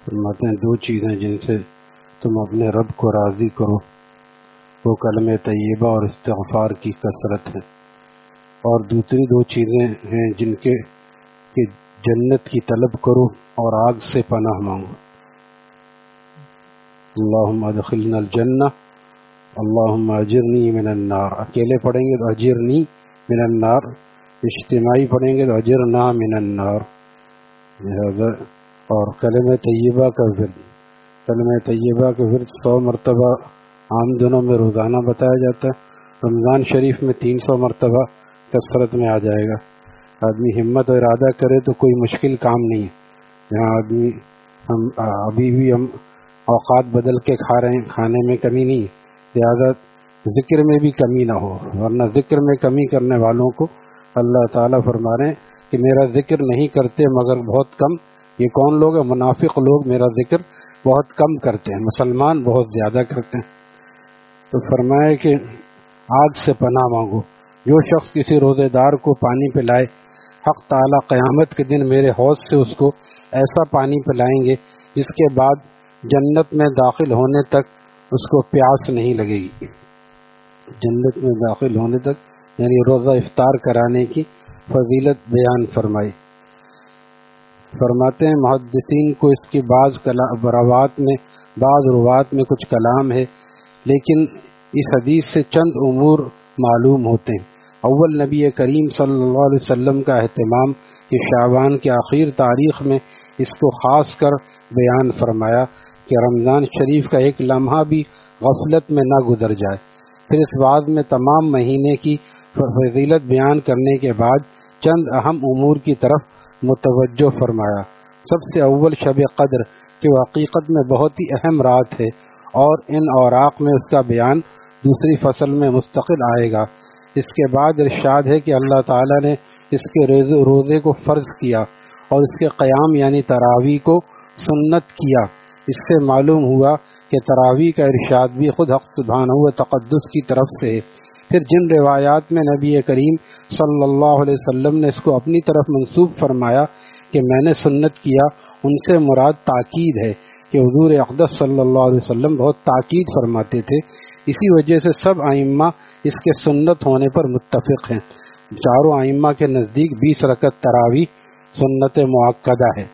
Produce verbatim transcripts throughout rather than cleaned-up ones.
فرماتے ہیں دو چیزیں جن سے تم اپنے رب کو راضی کرو وہ کلمہ طیبہ اور استغفار کی کثرت ہے، اور دوسری دو چیزیں ہیں جن کے کہ جنت کی طلب کرو اور آگ سے پناہ مانگو۔ اللہم ادخلنا الجنہ، اللہم اجرنی من النار، اکیلے پڑھیں گے تو اجرنی من النار، اجتماعی پڑھیں گے تو اجرنا من النار۔ لہذا اور کلمہ طیبہ کا ورد، کلمہ طیبہ کا ورد سو مرتبہ عام دنوں میں روزانہ بتایا جاتا ہے، رمضان شریف میں تین سو مرتبہ کثرت میں آ جائے گا۔ آدمی ہمت اور ارادہ کرے تو کوئی مشکل کام نہیں ہے۔ یہاں آدمی ہم ابھی بھی ہم اوقات بدل کے کھا رہے ہیں، کھانے میں کمی نہیں، لہذا ذکر میں بھی کمی نہ ہو، ورنہ ذکر میں کمی کرنے والوں کو اللہ تعالیٰ فرما رہے ہیں کہ میرا ذکر نہیں کرتے مگر بہت کم۔ یہ کون لوگ ہیں؟ منافق لوگ میرا ذکر بہت کم کرتے ہیں، مسلمان بہت زیادہ کرتے ہیں۔ تو فرمایا کہ آگ سے پناہ مانگو۔ جو شخص کسی روزے دار کو پانی پلائے، حق تعالیٰ قیامت کے دن میرے حوض سے اس کو ایسا پانی پلائیں گے جس کے بعد جنت میں داخل ہونے تک اس کو پیاس نہیں لگے گی۔ جنت میں داخل ہونے تک یعنی روزہ افطار کرانے کی فضیلت بیان فرمائی۔ فرماتے ہیں محدثین کو اس کی بعض روات میں بعض روات میں کچھ کلام ہے، لیکن اس حدیث سے چند امور معلوم ہوتے ہیں۔ اول، نبی کریم صلی اللہ علیہ وسلم کا اہتمام کہ شعبان کے آخر تاریخ میں اس کو خاص کر بیان فرمایا کہ رمضان شریف کا ایک لمحہ بھی غفلت میں نہ گزر جائے۔ پھر اس بعد میں تمام مہینے کی فضیلت بیان کرنے کے بعد چند اہم امور کی طرف متوجہ فرمایا۔ سب سے اول شب قدر کہ وہ حقیقت میں بہت ہی اہم رات ہے، اور ان اوراق میں اس کا بیان دوسری فصل میں مستقل آئے گا۔ اس کے بعد ارشاد ہے کہ اللہ تعالیٰ نے اس کے روزے کو فرض کیا اور اس کے قیام یعنی تراویح کو سنت کیا۔ اس سے معلوم ہوا کہ تراویح کا ارشاد بھی خود حق سبحانہ و تقدس کی طرف سے ہے۔ پھر جن روایات میں نبی کریم صلی اللہ علیہ وسلم نے اس کو اپنی طرف منسوب فرمایا کہ میں نے سنت کیا، ان سے مراد تاکید ہے کہ حضور اقدس صلی اللہ علیہ وسلم بہت تاکید فرماتے تھے۔ اسی وجہ سے سب ائمہ اس کے سنت ہونے پر متفق ہیں۔ چاروں ائمہ کے نزدیک بیس رکعت تراویح سنت مؤکدہ ہے۔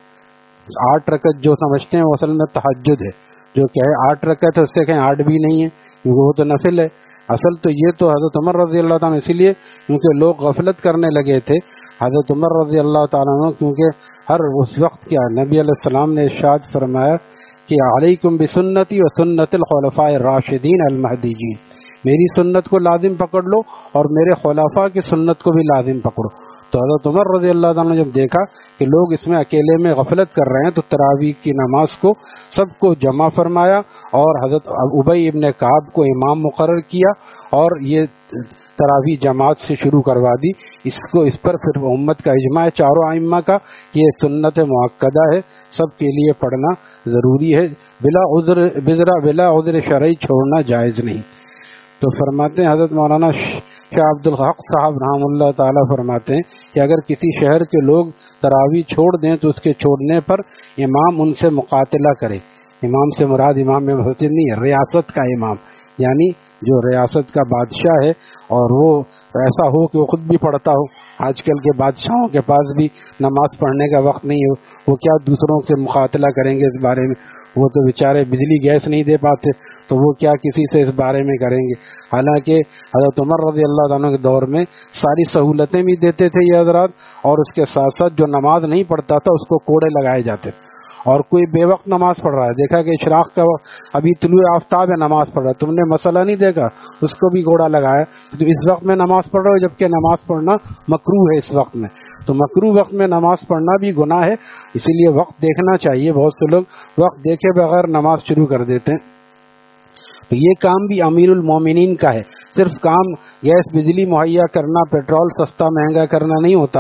آٹھ رکعت جو سمجھتے ہیں وہ اصل میں تہجد ہے، جو کہے آٹھ رکعت ہے اس سے کہیں آٹھ بھی نہیں ہے کیونکہ وہ تو نفل ہے۔ اصل تو یہ تو حضرت عمر رضی اللہ تعالیٰ اسی لیے کیونکہ لوگ غفلت کرنے لگے تھے، حضرت عمر رضی اللہ تعالیٰ عنہ کیونکہ ہر اس وقت کیا نبی علیہ السلام نے ارشاد فرمایا کہ علیکم بسنتی و سنت الخلفاء الراشدین المہدیین، میری سنت کو لازم پکڑ لو اور میرے خلفاء کی سنت کو بھی لازم پکڑو۔ تو حضرت عمر رضی اللہ عنہ نے جب دیکھا کہ لوگ اس میں اکیلے میں غفلت کر رہے ہیں تو تراویح کی نماز کو سب کو جمع فرمایا اور حضرت ابی ابن کعب کو امام مقرر کیا اور یہ تراویح جماعت سے شروع کروا دی۔ اس کو اس پر پھر امت کا اجماع ہے چاروں ائمہ کا کہ یہ سنت مؤکدہ ہے، سب کے لیے پڑھنا ضروری ہے، بلا عذر بذرا بلا عذر شرعی چھوڑنا جائز نہیں۔ تو فرماتے ہیں حضرت مولانا شاہ عبد الحق صاحب رحم اللہ تعالیٰ فرماتے ہیں کہ اگر کسی شہر کے لوگ تراویح چھوڑ دیں تو اس کے چھوڑنے پر امام ان سے مقاتلہ کرے۔ امام سے مراد امام مسجد نہیں ہے، ریاست کا امام، یعنی جو ریاست کا بادشاہ ہے، اور وہ ایسا ہو کہ وہ خود بھی پڑھتا ہو۔ آج کل کے بادشاہوں کے پاس بھی نماز پڑھنے کا وقت نہیں ہے، وہ کیا دوسروں سے مقاتلہ کریں گے اس بارے میں؟ وہ تو بیچارے بجلی گیس نہیں دے پاتے تو وہ کیا کسی سے اس بارے میں کریں گے؟ حالانکہ حضرت عمر رضی اللہ عنہ کے دور میں ساری سہولتیں بھی دیتے تھے یہ حضرات، اور اس کے ساتھ ساتھ جو نماز نہیں پڑھتا تھا اس کو کوڑے لگائے جاتے تھے۔ اور کوئی بے وقت نماز پڑھ رہا ہے، دیکھا کہ اشراق کا ابھی طلوع آفتاب ہے نماز پڑھ رہا ہے، تم نے مسئلہ نہیں دیکھا، اس کو بھی گھوڑا لگایا، تو اس وقت میں نماز پڑھ رہے ہو جبکہ نماز پڑھنا مکروہ ہے اس وقت میں۔ تو مکروہ وقت میں نماز پڑھنا بھی گناہ ہے، اسی لیے وقت دیکھنا چاہیے۔ بہت سے لوگ وقت دیکھے بغیر نماز شروع کر دیتے ہیں، تو یہ کام بھی امیر المومنین کا ہے۔ صرف کام گیس بجلی مہیا کرنا، پیٹرول سستا مہنگا کرنا نہیں ہوتا،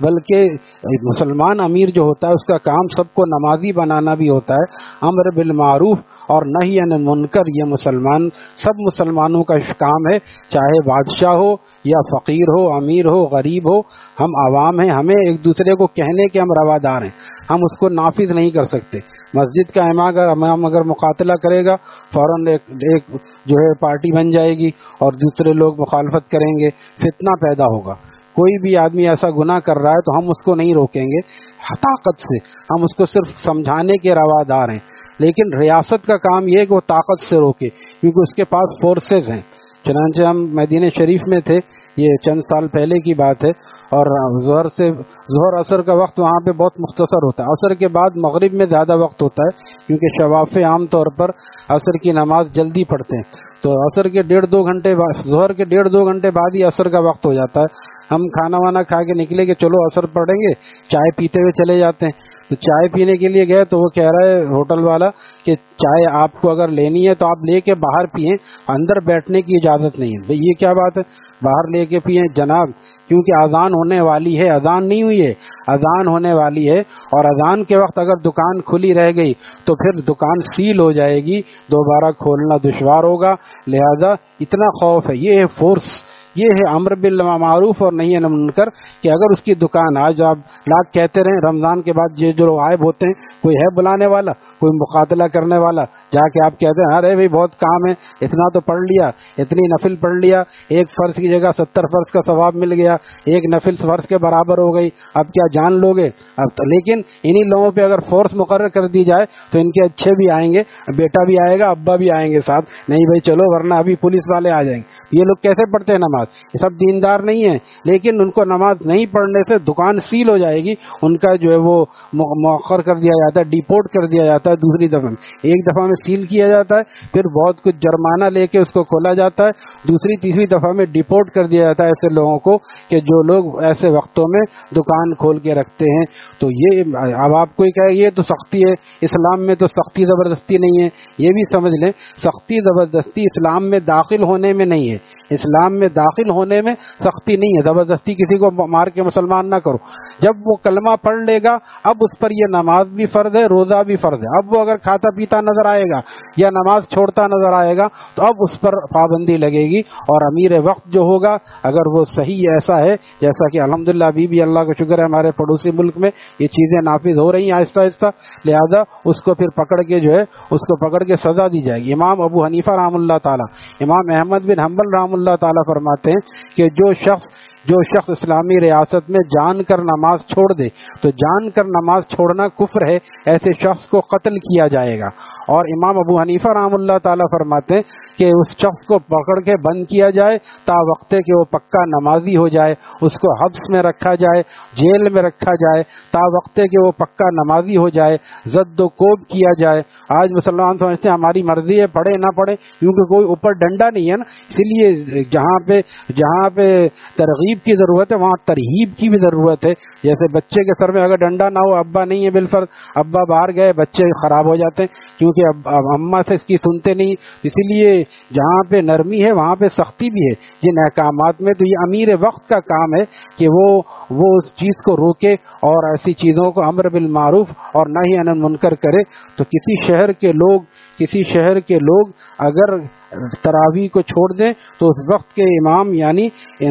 بلکہ مسلمان امیر جو ہوتا ہے اس کا کام سب کو نمازی بنانا بھی ہوتا ہے۔ امر بالمعروف اور نہی عن المنکر یہ مسلمان سب مسلمانوں کا کام ہے، چاہے بادشاہ ہو یا فقیر ہو، امیر ہو، غریب ہو، ہم عوام ہیں، ہمیں ایک دوسرے کو کہنے کے ہم روادار ہیں، ہم اس کو نافذ نہیں کر سکتے۔ مسجد کا امام اگر امام اگر مقاتلہ کرے گا فوراً ایک, ایک جو ہے پارٹی بن جائے گی اور دوسرے لوگ مخالفت کریں گے، فتنہ پیدا ہوگا۔ کوئی بھی آدمی ایسا گناہ کر رہا ہے تو ہم اس کو نہیں روکیں گے طاقت سے، ہم اس کو صرف سمجھانے کے روادار ہیں، لیکن ریاست کا کام یہ ہے کہ وہ طاقت سے روکے، کیونکہ اس کے پاس فورسز ہیں۔ چنانچہ ہم مدینہ شریف میں تھے، یہ چند سال پہلے کی بات ہے، اور ظہر سے ظہر عصر کا وقت وہاں پہ بہت مختصر ہوتا ہے، عصر کے بعد مغرب میں زیادہ وقت ہوتا ہے، کیونکہ شوافے عام طور پر عصر کی نماز جلدی پڑھتے ہیں، تو عصر کے ڈیڑھ دو گھنٹے ظہر کے ڈیڑھ دو گھنٹے بعد ہی عصر کا وقت ہو جاتا ہے۔ ہم کھانا وانا کھا کے نکلے کہ چلو عصر پڑھیں گے، چائے پیتے ہوئے چلے جاتے ہیں، تو چائے پینے کے لیے گئے تو وہ کہہ رہا ہے ہوٹل والا کہ چائے آپ کو اگر لینی ہے تو آپ لے کے باہر پئیں، اندر بیٹھنے کی اجازت نہیں ہے۔ بھئی یہ کیا بات ہے، باہر لے کے پئیں جناب، کیونکہ اذان ہونے والی ہے، اذان نہیں ہوئی ہے، اذان ہونے والی ہے، اور اذان کے وقت اگر دکان کھلی رہ گئی تو پھر دکان سیل ہو جائے گی، دوبارہ کھولنا دشوار ہوگا، لہذا اتنا خوف ہے۔ یہ ہے فورس، یہ ہے امر بالمعروف اور نہی عن المنکر، کہ اگر اس کی دکان آج آپ لاکھ کہتے رہیں، رمضان کے بعد یہ جو غائب ہوتے ہیں کوئی ہے بلانے والا، کوئی مقاتلہ کرنے والا، جا کے آپ کہتے ہیں ارے بھائی بہت کام ہے، اتنا تو پڑھ لیا، اتنی نفل پڑھ لیا، ایک فرض کی جگہ ستر فرض کا ثواب مل گیا، ایک نفل فرض کے برابر ہو گئی، اب کیا جان لو گے اب تو۔ لیکن انہی لوگوں پہ اگر فورس مقرر کر دی جائے تو ان کے اچھے بھی آئیں گے، بیٹا بھی آئے گا، ابا بھی آئیں گے ساتھ، نہیں بھائی چلو ورنہ ابھی پولیس والے آ جائیں گے۔ یہ لوگ کیسے پڑھتے ہیں نماز؟ یہ سب دیندار نہیں ہیں، لیکن ان کو نماز نہیں پڑھنے سے دکان سیل ہو جائے گی، ان کا جو ہے وہ مؤخر کر دیا جاتا ہے، ڈیپورٹ کر دیا جاتا ہے، دوسری دفعہ میں ایک دفعہ میں سیل کیا جاتا ہے، پھر بہت کچھ جرمانہ لے کے اس کو کھولا جاتا ہے، دوسری تیسری دفعہ میں ڈیپورٹ کر دیا جاتا ہے ایسے لوگوں کو کہ جو لوگ ایسے وقتوں میں دکان کھول کے رکھتے ہیں۔ تو یہ اب آپ کوئی کہے یہ تو سختی ہے، اسلام میں تو سختی زبردستی نہیں ہے، یہ بھی سمجھ لیں سختی زبردستی اسلام میں داخل ہونے میں نہیں ہے، اسلام میں داخل ہونے میں سختی نہیں ہے، زبردستی کسی کو مار کے مسلمان نہ کرو۔ جب وہ کلمہ پڑھ لے گا اب اس پر یہ نماز بھی فرض ہے، روزہ بھی فرض ہے، اب وہ اگر کھاتا پیتا نظر آئے گا یا نماز چھوڑتا نظر آئے گا تو اب اس پر پابندی لگے گی، اور امیر وقت جو ہوگا اگر وہ صحیح ایسا ہے، جیسا کہ الحمدللہ ابھی بھی اللہ کا شکر ہے ہمارے پڑوسی ملک میں یہ چیزیں نافذ ہو رہی ہیں آہستہ آہستہ، لہذا اس کو پھر پکڑ کے جو ہے اس کو پکڑ کے سزا دی جائے گی۔ امام ابو حنیفہ رحم اللہ تعالی، امام احمد بن حنبل رحم اللہ تعالی فرماتے ہیں کہ جو شخص جو شخص اسلامی ریاست میں جان کر نماز چھوڑ دے تو جان کر نماز چھوڑنا کفر ہے، ایسے شخص کو قتل کیا جائے گا۔ اور امام ابو حنیفہ رحم اللہ تعالی فرماتے ہیں کہ اس شخص کو پکڑ کے بند کیا جائے تا وقت کہ وہ پکا نمازی ہو جائے، اس کو حبس میں رکھا جائے، جیل میں رکھا جائے تا وقت کہ وہ پکا نمازی ہو جائے، زد و کوب کیا جائے۔ آج مسلمان سمجھتے ہیں ہماری مرضی ہے پڑھے نہ پڑھے، کیونکہ کوئی اوپر ڈنڈا نہیں ہے نا، اسی لیے جہاں پہ جہاں پہ ترغیب کی ضرورت ہے وہاں ترہیب کی بھی ضرورت ہے۔ جیسے بچے کے سر میں اگر ڈنڈا نہ ہو، ابا نہیں ہے بالفرض، ابا باہر گئے، بچے خراب ہو جاتے ہیں کیونکہ اب اماں سے اس کی سنتے نہیں، اسی لیے جہاں پہ نرمی ہے وہاں پہ سختی بھی ہے جن احکامات میں۔ تو یہ امیر وقت کا کام ہے کہ وہ وہ اس چیز کو روکے اور ایسی چیزوں کو امر بالمعروف اور نہی عن المنکر کرے۔ تو کسی شہر کے لوگ کسی شہر کے لوگ اگر تراویح کو چھوڑ دیں تو اس وقت کے امام یعنی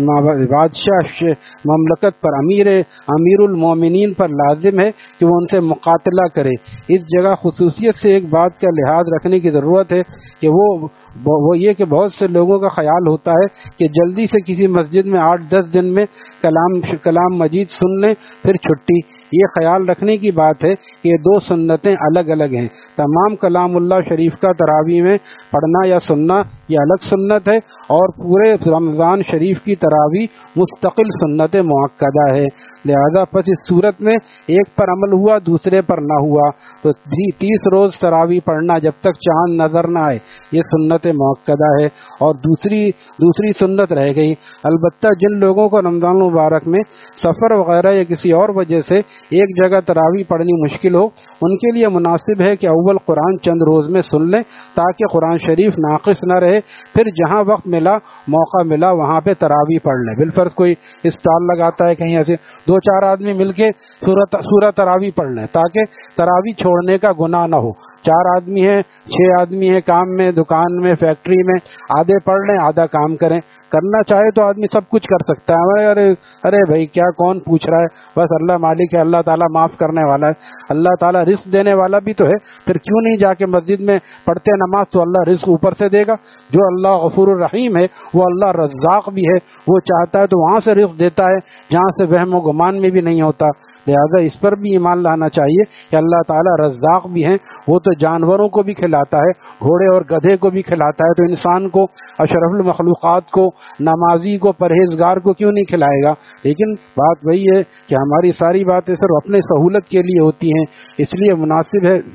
بادشاہ مملکت پر امیر امیر المومنین پر لازم ہے کہ وہ ان سے مقاتلہ کرے۔ اس جگہ خصوصیت سے ایک بات کا لحاظ رکھنے کی ضرورت ہے کہ وہ وہ یہ کہ بہت سے لوگوں کا خیال ہوتا ہے کہ جلدی سے کسی مسجد میں آٹھ دس دن میں کلام کلام مجید سن لیں پھر چھٹی۔ یہ خیال رکھنے کی بات ہے کہ یہ دو سنتیں الگ الگ ہیں۔ تمام کلام اللہ شریف کا تراویح میں پڑھنا یا سننا یہ الگ سنت ہے، اور پورے رمضان شریف کی تراویح مستقل سنت مؤکدہ ہے۔ لہذا پس اس صورت میں ایک پر عمل ہوا دوسرے پر نہ ہوا تو تیس روز تراویح پڑھنا جب تک چاند نظر نہ آئے یہ سنت مؤکدہ ہے، اور دوسری دوسری سنت رہ گئی۔ البتہ جن لوگوں کو رمضان المبارک میں سفر وغیرہ یا کسی اور وجہ سے ایک جگہ تراویح پڑھنی مشکل ہو، ان کے لیے مناسب ہے کہ اول قرآن چند روز میں سن لیں تاکہ قرآن شریف ناقص نہ رہے، پھر جہاں وقت ملا موقع ملا وہاں پہ تراویح پڑھ لیں۔ بالفرض کوئی اسٹال لگاتا ہے کہیں ایسے، دو چار آدمی مل کے سورہ سورہ تراویح پڑھ لیں تاکہ تراویح چھوڑنے کا گناہ نہ ہو۔ چار آدمی ہیں، چھ آدمی ہیں کام میں، دکان میں، فیکٹری میں، آدھے پڑھ لیں آدھا کام کریں۔ کرنا چاہے تو آدمی سب کچھ کر سکتا ہے، ارے ارے بھائی کیا کون پوچھ رہا ہے، بس اللہ مالک ہے، اللہ تعالیٰ معاف کرنے والا ہے، اللہ تعالیٰ رزق دینے والا بھی تو ہے، پھر کیوں نہیں جا کے مسجد میں پڑھتے نماز، تو اللہ رزق اوپر سے دے گا۔ جو اللہ غفور الرحیم ہے وہ اللہ رزاق بھی ہے، وہ چاہتا ہے تو وہاں سے رزق دیتا ہے جہاں سے وہم و گمان میں بھی نہیں ہوتا۔ لہذا اس پر بھی ایمان لانا چاہیے کہ اللہ تعالیٰ رزاق بھی ہیں، وہ تو جانوروں کو بھی کھلاتا ہے، گھوڑے اور گدھے کو بھی کھلاتا ہے، تو انسان کو، اشرف المخلوقات کو، نمازی کو، پرہیزگار کو کیوں نہیں کھلائے گا؟ لیکن بات وہی ہے کہ ہماری ساری باتیں صرف اپنے سہولت کے لیے ہوتی ہیں، اس لیے مناسب ہے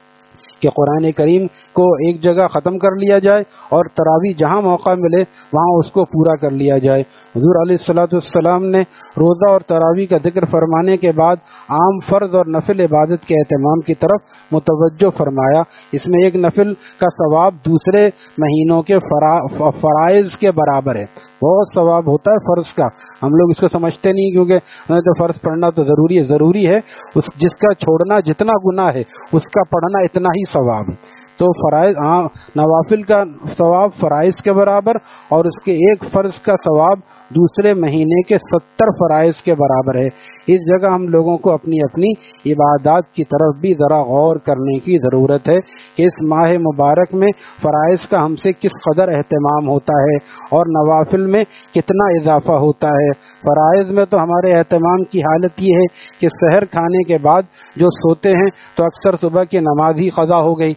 کہ قرآن کریم کو ایک جگہ ختم کر لیا جائے اور تراویح جہاں موقع ملے وہاں اس کو پورا کر لیا جائے۔ حضور علیہ الصلوۃ والسلام نے روزہ اور تراویح کا ذکر فرمانے کے بعد عام فرض اور نفل عبادت کے اہتمام کی طرف متوجہ فرمایا۔ اس میں ایک نفل کا ثواب دوسرے مہینوں کے فرائض کے برابر ہے، بہت ثواب ہوتا ہے فرض کا، ہم لوگ اس کو سمجھتے نہیں کیونکہ ہمیں تو فرض پڑھنا تو ضروری ہے، ضروری ہے اس جس کا چھوڑنا جتنا گناہ ہے اس کا پڑھنا اتنا ہی ثواب ہے۔ تو فرائض، ہاں نوافل کا ثواب فرائض کے برابر اور اس کے ایک فرض کا ثواب دوسرے مہینے کے ستر فرائض کے برابر ہے۔ اس جگہ ہم لوگوں کو اپنی اپنی عبادات کی طرف بھی ذرا غور کرنے کی ضرورت ہے کہ اس ماہ مبارک میں فرائض کا ہم سے کس قدر اہتمام ہوتا ہے اور نوافل میں کتنا اضافہ ہوتا ہے۔ فرائض میں تو ہمارے اہتمام کی حالت یہ ہے کہ سحر کھانے کے بعد جو سوتے ہیں تو اکثر صبح کی نماز ہی قضا ہو گئی،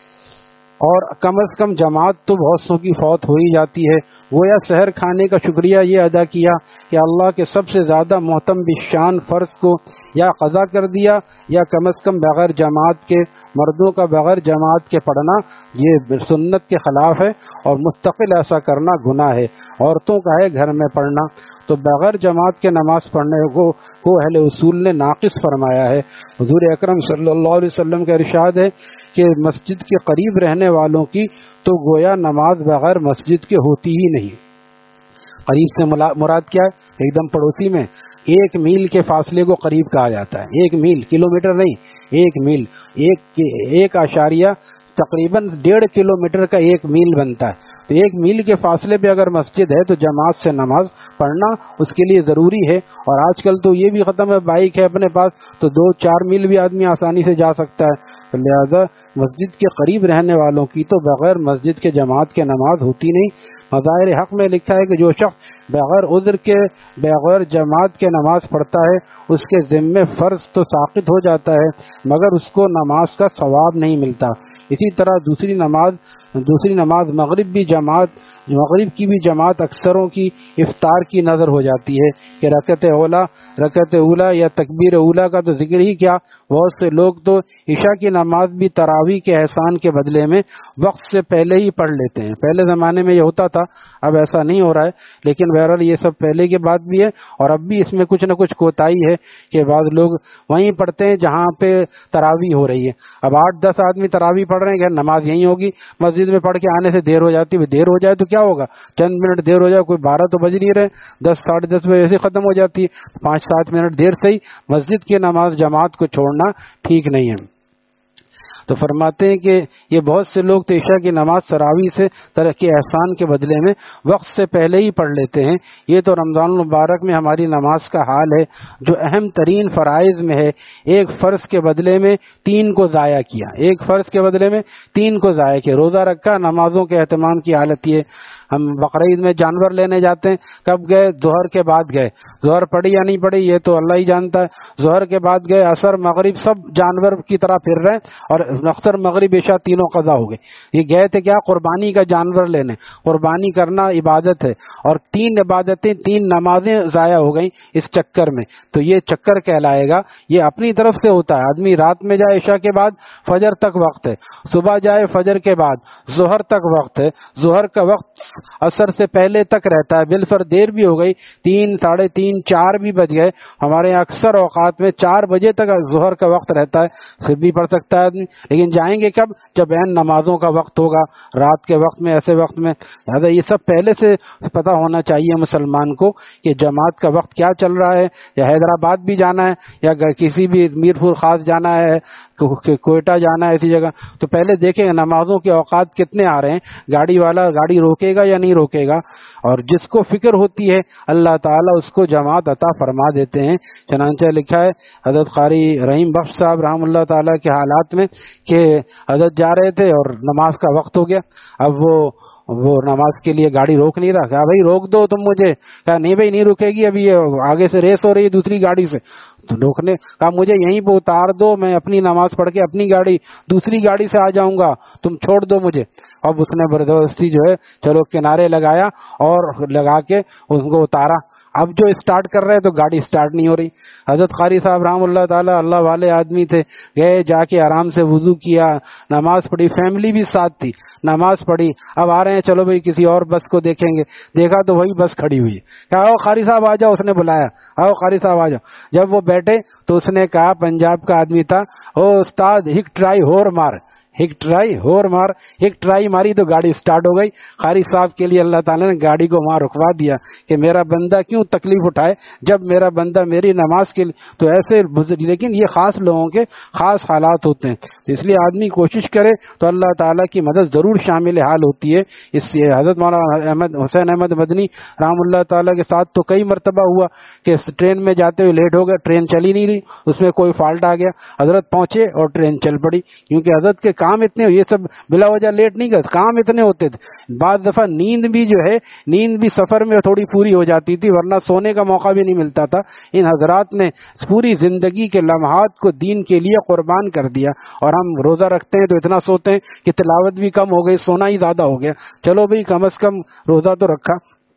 اور کم از کم جماعت تو بہت سو کی فوت ہو ہی جاتی ہے۔ گویا سحر کھانے کا شکریہ یہ ادا کیا کہ اللہ کے سب سے زیادہ محتم بشان فرض کو یا قضا کر دیا یا کم از کم بغیر جماعت کے، مردوں کا بغیر جماعت کے پڑھنا یہ سنت کے خلاف ہے اور مستقل ایسا کرنا گناہ ہے۔ عورتوں کا ہے گھر میں پڑھنا، تو بغیر جماعت کے نماز پڑھنے کو کو اہل اصول نے ناقص فرمایا ہے۔ حضور اکرم صلی اللہ علیہ وسلم کا ارشاد ہے کہ مسجد کے قریب رہنے والوں کی تو گویا نماز بغیر مسجد کے ہوتی ہی نہیں۔ قریب سے مراد کیا ہے؟ ایک دم پڑوسی میں ایک میل کے فاصلے کو قریب کہا جاتا ہے۔ ایک میل، کلومیٹر نہیں، ایک میل، ایک ایک اشاریہ تقریباً ڈیڑھ کلو میٹر کا ایک میل بنتا ہے۔ تو ایک میل کے فاصلے پہ اگر مسجد ہے تو جماعت سے نماز پڑھنا اس کے لیے ضروری ہے۔ اور آج کل تو یہ بھی ختم ہے، بائک ہے اپنے پاس تو دو چار میل بھی آدمی آسانی سے جا سکتا ہے۔ لہذا مسجد کے قریب رہنے والوں کی تو بغیر مسجد کے جماعت کے نماز ہوتی نہیں۔ مظاہر حق میں لکھا ہے کہ جو شخص بغیر عذر کے بغیر جماعت کے نماز پڑھتا ہے اس کے ذمے فرض تو ساقط ہو جاتا ہے مگر اس کو نماز کا ثواب نہیں ملتا۔ اسی طرح دوسری نماز دوسری نماز مغرب بھی جماعت مغرب کی بھی جماعت اکثروں کی افطار کی نظر ہو جاتی ہے کہ رکعت اولا رکعت اولا یا تکبیر اولا کا تو ذکر ہی کیا، بہت سے لوگ تو عشاء کی نماز بھی تراویح کے احسان کے بدلے میں وقت سے پہلے ہی پڑھ لیتے ہیں۔ پہلے زمانے میں یہ ہوتا تھا، اب ایسا نہیں ہو رہا ہے، لیکن بہرحال یہ سب پہلے کی بات بھی ہے اور اب بھی اس میں کچھ نہ کچھ کوتاہی ہے کہ بعض لوگ وہیں پڑھتے ہیں جہاں پہ تراویح ہو رہی ہے۔ اب آٹھ دس آدمی تراویح پڑھ رہے ہیں کہ نماز یہیں ہوگی، مسجد میں پڑھ کے آنے سے دیر ہو جاتی ہے، دیر ہو جائے تو کیا ہوگا، چند منٹ دیر ہو جائے، کوئی بارہ تو بج نہیں رہے، دس ساڑھے دس بجے ایسے ختم ہو جاتی ہے، پانچ سات منٹ دیر سے ہی مسجد کی نماز جماعت کو چھوڑنا ٹھیک نہیں ہے۔ تو فرماتے ہیں کہ یہ بہت سے لوگ تو عشاء کی نماز تراویح سے طرح کے احسان کے بدلے میں وقت سے پہلے ہی پڑھ لیتے ہیں۔ یہ تو رمضان المبارک میں ہماری نماز کا حال ہے جو اہم ترین فرائض میں ہے، ایک فرض کے بدلے میں تین کو ضائع کیا، ایک فرض کے بدلے میں تین کو ضائع کیا، روزہ رکھا، نمازوں کے اہتمام کی حالت یہ۔ ہم بقرعید میں جانور لینے جاتے ہیں، کب گئے؟ ظہر کے بعد گئے، ظہر پڑی یا نہیں پڑی یہ تو اللہ ہی جانتا ہے، ظہر کے بعد گئے، عصر مغرب سب جانور کی طرح پھر رہے اور اکثر مغرب عشاء تینوں قضا ہو گئے۔ یہ گئے تھے کیا؟ قربانی کا جانور لینے، قربانی کرنا عبادت ہے اور تین عبادتیں تین نمازیں ضائع ہو گئیں اس چکر میں، تو یہ چکر کہلائے گا۔ یہ اپنی طرف سے ہوتا ہے، آدمی رات میں جائے عشاء کے بعد فجر تک وقت ہے، صبح جائے فجر کے بعد ظہر تک وقت ہے، ظہر کا وقت عصر سے پہلے تک رہتا ہے، بالفر دیر بھی ہو گئی، تین ساڑھے تین چار بھی بج گئے، ہمارے یہاں اکثر اوقات میں چار بجے تک ظہر کا وقت رہتا ہے، پھر بھی پڑھ سکتا ہے آدمی، لیکن جائیں گے کب؟ جب عین نمازوں کا وقت ہوگا، رات کے وقت میں، ایسے وقت میں۔ لہٰذا یہ سب پہلے سے پتہ ہونا چاہیے مسلمان کو کہ جماعت کا وقت کیا چل رہا ہے، یا حیدرآباد بھی جانا ہے یا کسی بھی میر پور خاص جانا ہے، کوئٹہ جانا ہے، ایسی جگہ، تو پہلے دیکھیں نمازوں کے اوقات کتنے آ رہے ہیں، گاڑی والا گاڑی روکے گا یا نہیں روکے گا، اور جس کو فکر ہوتی ہے اللہ تعالیٰ اس کو جماعت عطا فرما دیتے ہیں۔ چنانچہ لکھا ہے حضرت قاری رحیم بخش صاحب رحم اللہ تعالیٰ کے حالات میں کہ حضرت جا رہے تھے اور نماز کا وقت ہو گیا، اب وہ وہ نماز کے لیے گاڑی روک نہیں رہا، کہا بھائی روک دو تم مجھے، کہا نہیں بھائی نہیں رکے گی، ابھی یہ آگے سے ریس ہو رہی ہے دوسری گاڑی سے، تو روکنے کہا مجھے یہیں پہ اتار دو، میں اپنی نماز پڑھ کے اپنی گاڑی دوسری گاڑی سے آ جاؤں گا، تم چھوڑ دو مجھے۔ اب اس نے زبردستی جو ہے چلو کنارے لگایا اور لگا کے اس کو اتارا، اب جو اسٹارٹ کر رہے تو گاڑی اسٹارٹ نہیں ہو رہی۔ حضرت قاری صاحب رحم اللہ تعالیٰ اللہ والے آدمی تھے، گئے جا کے آرام سے وضو کیا، نماز پڑھی، فیملی بھی ساتھ تھی، نماز پڑھی، اب آ رہے ہیں چلو بھائی کسی اور بس کو دیکھیں گے، دیکھا تو وہی بس کھڑی ہوئی ہے، کہا آؤ قاری صاحب آ جاؤ، اس نے بلایا آؤ قاری صاحب آ جاؤ۔ جب وہ بیٹھے تو اس نے کہا، پنجاب کا آدمی تھا، او استاد ہک ٹرائی ہور مار، ہک ٹرائی ہور مار، ہک ٹرائی ماری تو گاڑی سٹارٹ ہو گئی۔ قاری صاحب کے لیے اللہ تعالیٰ نے گاڑی کو وہاں رکوا دیا کہ میرا بندہ کیوں تکلیف اٹھائے جب میرا بندہ میری نماز کے لیے، تو ایسے، لیکن یہ خاص لوگوں کے خاص حالات ہوتے ہیں، تو اس لیے آدمی کوشش کرے تو اللہ تعالیٰ کی مدد ضرور شامل حال ہوتی ہے۔ اس سے حضرت مولانا احمد حسین احمد مدنی رحم اللہ تعالیٰ کے ساتھ تو کئی مرتبہ ہوا کہ ٹرین میں جاتے ہوئے لیٹ ہو گئے، ٹرین چلی نہیں رہی، اس میں کوئی فالٹ آ گیا، حضرت پہنچے اور ٹرین چل پڑی، کیونکہ حضرت کے کام اتنے، یہ سب بلا وجہ لیٹ نہیں کرتے، کام اتنے ہوتے تھے۔ بعض دفعہ نیند بھی جو ہے، نیند بھی سفر میں تھوڑی پوری ہو جاتی تھی، ورنہ سونے کا موقع بھی نہیں ملتا تھا۔ ان حضرات نے پوری زندگی کے لمحات کو دین کے لیے قربان کر دیا، اور ہم روزہ رکھتے ہیں تو اتنا سوتے ہیں کہ تلاوت بھی کم ہو گئی، سونا ہی زیادہ ہو گیا، چلو بھئی کم از کم روزہ تو رکھا۔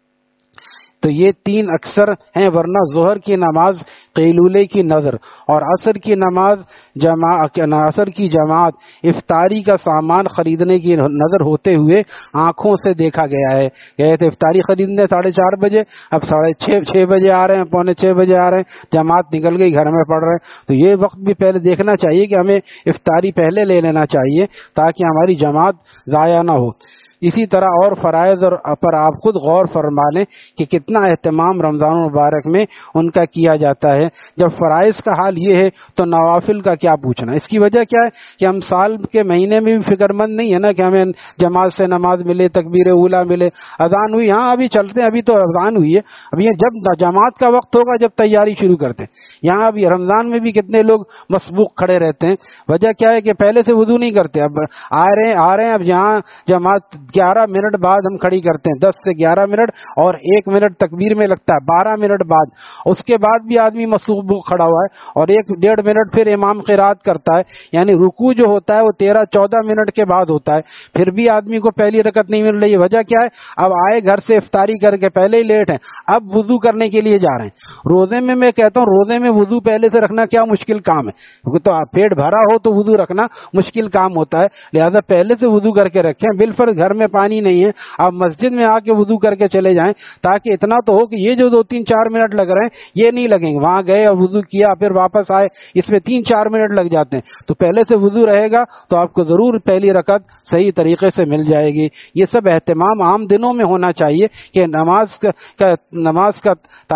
تو یہ تین اکثر ہیں، ورنہ ظہر کی نماز قیلولے کی نظر، اور عصر کی نماز جماعت، عصر کی جماعت افطاری کا سامان خریدنے کی نظر ہوتے ہوئے آنکھوں سے دیکھا گیا ہے۔ گئے تھے افطاری خریدنے ساڑھے چار بجے، اب ساڑھے چھ چھ بجے آ رہے ہیں، پونے چھ بجے آ رہے ہیں، جماعت نکل گئی، گھر میں پڑھ رہے ہیں، تو یہ وقت بھی پہلے دیکھنا چاہیے کہ ہمیں افطاری پہلے لے لینا چاہیے تاکہ ہماری جماعت ضائع نہ ہو۔ اسی طرح اور فرائض اور پر آپ خود غور فرما لیں کہ کتنا اہتمام رمضان المبارک میں ان کا کیا جاتا ہے۔ جب فرائض کا حال یہ ہے تو نوافل کا کیا پوچھنا۔ اس کی وجہ کیا ہے کہ ہم سال کے مہینے میں بھی فکر مند نہیں ہے نا کہ ہمیں جماعت سے نماز ملے، تکبیر اولیٰ ملے، اذان ہوئی، ہاں ابھی چلتے ہیں، ابھی تو اذان ہوئی ہے، ابھی جب جماعت کا وقت ہوگا جب تیاری شروع کرتے ہیں۔ یہاں ابھی رمضان میں بھی کتنے لوگ مسبوق کھڑے رہتے ہیں، وجہ کیا ہے کہ پہلے سے وضو نہیں کرتے، اب آ رہے ہیں آ رہے ہیں اب یہاں جماعت گیارہ منٹ بعد ہم کھڑی کرتے ہیں، دس سے گیارہ منٹ، اور ایک منٹ تکبیر میں لگتا ہے، بارہ منٹ بعد، اس کے بعد بھی آدمی مسبوق کھڑا ہوا ہے، اور ایک ڈیڑھ منٹ پھر امام قرات کرتا ہے، یعنی رکوع جو ہوتا ہے وہ تیرہ چودہ منٹ کے بعد ہوتا ہے، پھر بھی آدمی کو پہلی رکعت نہیں مل رہی ہے۔ وجہ کیا ہے؟ اب آئے گھر سے افطاری کر کے پہلے ہی لیٹ ہیں، اب وضو کرنے کے لیے جا رہے ہیں۔ روزے میں میں کہتا ہوں روزے میں وضو پہلے سے رکھنا کیا مشکل کام ہے، کیونکہ تو پیٹ بھرا ہو تو وضو رکھنا مشکل کام ہوتا ہے، لہذا پہلے سے وضو کر کے رکھیں۔ بالفرض گھر میں پانی نہیں ہے، آپ مسجد میں آ کے وضو کر کے چلے جائیں، تاکہ اتنا تو ہو کہ یہ جو دو تین چار منٹ لگ رہے ہیں یہ نہیں لگیں گے، وہاں گئے اور وضو کیا پھر واپس آئے، اس میں تین چار منٹ لگ جاتے ہیں، تو پہلے سے وضو رہے گا تو آپ کو ضرور پہلی رکعت صحیح طریقے سے مل جائے گی۔ یہ سب اہتمام عام دنوں میں ہونا چاہیے کہ نماز کا نماز کا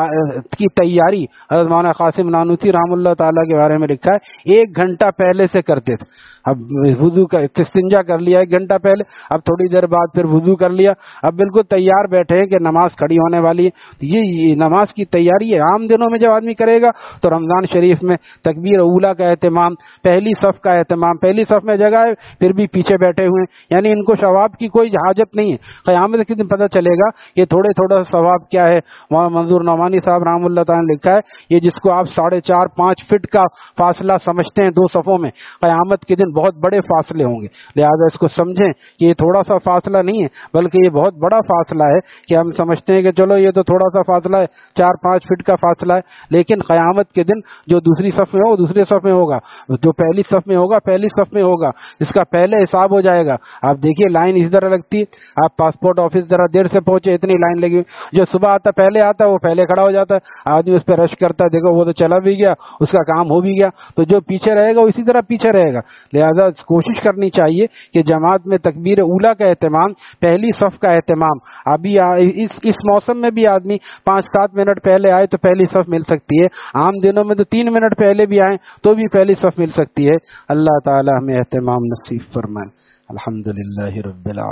کی تیاری حضرت مولانا قاسم نانوتوی رحم اللہ تعالیٰ کے بارے میں لکھا ہے ایک گھنٹہ پہلے سے کرتے تھے۔ اب وضو کا استنجا کر لیا ایک گھنٹہ پہلے، اب تھوڑی دیر بعد پھر وضو کر لیا، اب بالکل تیار بیٹھے ہیں کہ نماز کھڑی ہونے والی ہے۔ یہ نماز کی تیاری ہے، عام دنوں میں جب آدمی کرے گا تو رمضان شریف میں تکبیر اولیٰ کا اہتمام، پہلی صف کا اہتمام، پہلی صف میں جگہ ہے پھر بھی پیچھے بیٹھے ہوئے ہیں، یعنی ان کو ثواب کی کوئی حاجت نہیں ہے۔ قیامت کے دن پتہ چلے گا کہ تھوڑے تھوڑا ثواب کیا ہے۔ مولانا منظور نعمانی صاحب رحم اللہ تعالیٰ نے لکھا ہے یہ جس کو آپ ساڑھے چار پانچ فٹ کا فاصلہ سمجھتے ہیں دو صفوں میں، قیامت کے دن بہت بڑے فاصلے ہوں گے، لہذا اس کو سمجھیں کہ یہ تھوڑا سا فاصلہ فاصلہ نہیں ہے، بلکہ یہ بہت بڑا فاصلہ ہے کہ ہم سمجھتے ہیں کہ چلو یہ تو تھوڑا سا فاصلہ ہے، چار پانچ فٹ کا فاصلہ ہے، لیکن قیامت کے دن جو دوسری صف میں ہو دوسرے صف میں ہوگا، جو پہلی صف میں ہوگا پہلی صف میں ہوگا، اس کا پہلے حساب ہو جائے گا۔ آپ دیکھیے لائن اس طرح لگتی ہے، آپ پاسپورٹ آفس ذرا دیر سے پہنچے اتنی لائن لگی، جو صبح آتا پہلے آتا ہے وہ پہلے کھڑا ہو جاتا ہے، آدمی اس پہ رش کرتا ہے، دیکھو وہ تو چلا بھی گیا، اس کا کام ہو بھی گیا، تو جو پیچھے رہے گا وہ اسی طرح پیچھے رہے گا۔ لہذا کوشش کرنی چاہیے کہ جماعت میں تکبیر اولیٰ کا اہتمام، پہلی صف کا اہتمام، ابھی اس اس موسم میں بھی آدمی پانچ سات منٹ پہلے آئے تو پہلی صف مل سکتی ہے، عام دنوں میں تو تین منٹ پہلے بھی آئیں تو بھی پہلی صف مل سکتی ہے۔ اللہ تعالی ہمیں اہتمام نصیب فرمائے۔ الحمدللہ رب العالمین۔